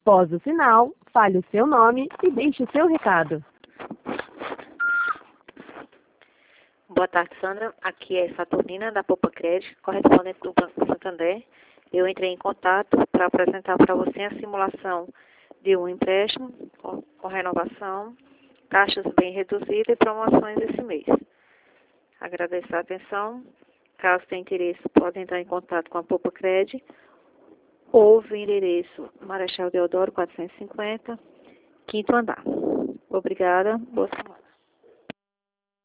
Após o sinal, fale o seu nome e deixe o seu recado. Boa tarde, Sandra. Aqui é Saturnina, da Poupa Crédito, correspondente do Banco Santander. Eu entrei em contato para apresentar para você a simulação de um empréstimo com renovação, taxas bem reduzidas e promoções esse mês. Agradeço a atenção. Caso tenha interesse, pode entrar em contato com a Poupa Crédito ou via endereço Marechal Deodoro 450, quinto andar. Obrigada. Boa semana.